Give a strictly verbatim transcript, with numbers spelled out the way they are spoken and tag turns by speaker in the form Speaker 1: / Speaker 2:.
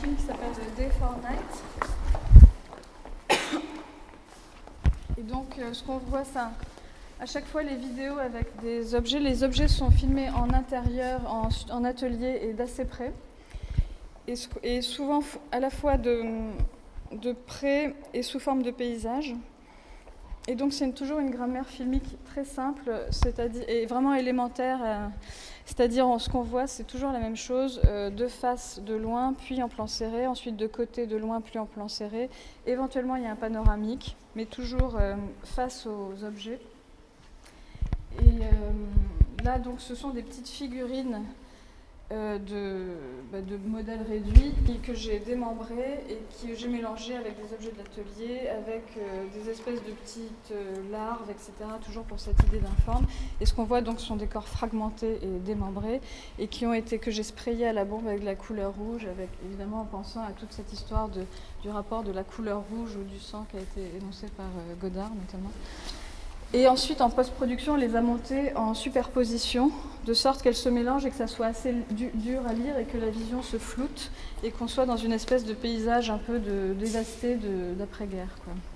Speaker 1: film qui s'appelle Day for Night. Et donc, euh, ce qu'on voit, ça, à chaque fois, les vidéos avec des objets, les objets sont filmés en intérieur, en, en atelier et d'assez près. Et, et souvent, à la fois de, de près et sous forme de paysage. Et donc, c'est une, toujours une grammaire filmique très simple, c'est-à-dire, et vraiment élémentaire. Euh, c'est-à-dire, ce qu'on voit, c'est toujours la même chose, euh, de face, de loin, puis en plan serré, ensuite de côté, de loin, puis en plan serré. Éventuellement, il y a un panoramique, mais toujours euh, face aux objets. Et euh, là, donc, ce sont des petites figurines euh, de, bah, de modèles réduits que j'ai démembrés et que j'ai mélangés avec des objets de l'atelier, avec euh, des espèces de petites euh, larves, et cetera, toujours pour cette idée d'informe. Et ce qu'on voit, donc, sont des corps fragmentés et démembrés et qui ont été, que j'ai sprayés à la bombe avec de la couleur rouge, avec, évidemment en pensant à toute cette histoire de, du rapport de la couleur rouge ou du sang qui a été énoncé par euh, Godard, notamment. Et ensuite, en post-production, on les a montées en superposition, de sorte qu'elles se mélangent et que ça soit assez du, dur à lire et que la vision se floute et qu'on soit dans une espèce de paysage un peu de, dévasté de, d'après-guerre, quoi.